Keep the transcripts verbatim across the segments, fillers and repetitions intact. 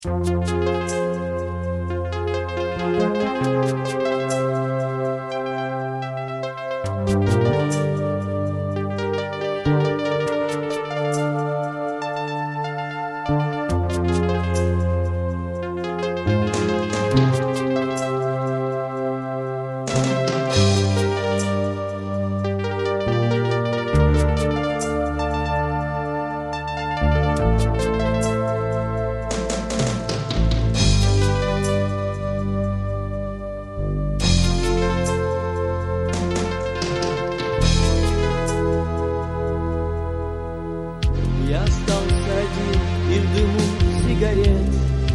Я остался один и в дыму сигарет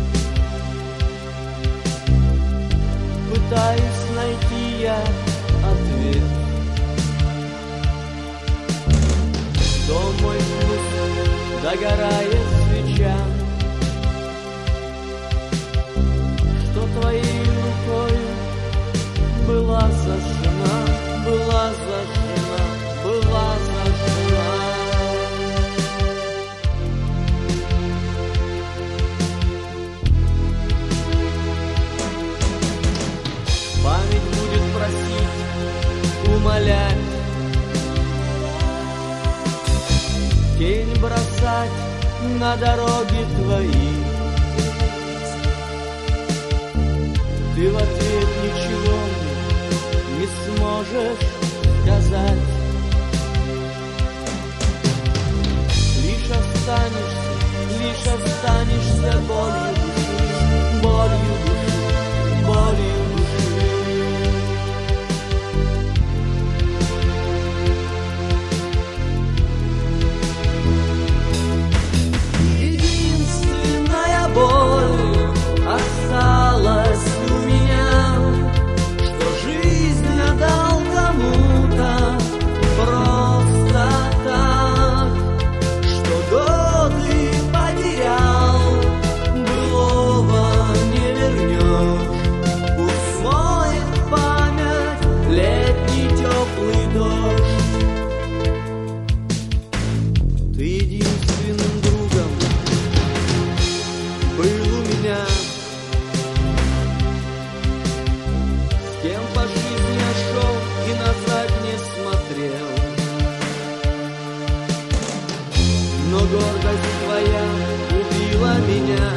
пытаюсь найти я ответ. Что мой вкус догорает свеча, что твоей рукой была зажжена, была зажжена, была зажжена. Память будет просить, умолять, тень бросать на дороги твои. Ты в ответ ничего не сможешь сказать, лишь останешься, лишь останешься болью души, болью души, болью души. Боль осталась у меня, что жизнь отдал кому-то просто так, что годы потерял, былого не вернешь. Пусть смоет память летний теплый дождь. Ты единственным другом был у меня, с кем по жизни я шел и назад не смотрел. Но гордость твоя убила меня,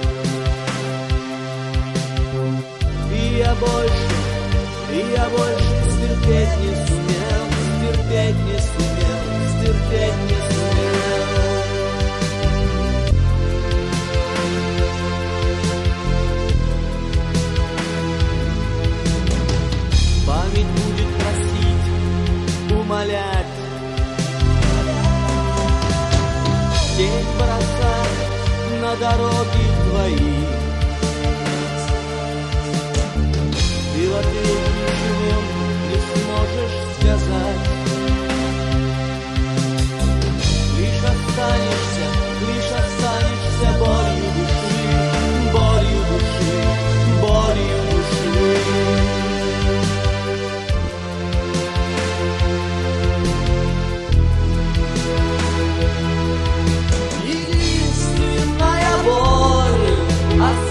и я больше, и я больше стерпеть не сумел, стерпеть не сумел, стерпеть не сумел. Память будет просить, умолять, тень бросать на дороги твои. Ты в ответ ничего не сможешь сказать, лишь останешься, лишь останешься болью души, болью души, болью души. Боль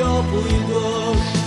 теплый дождь.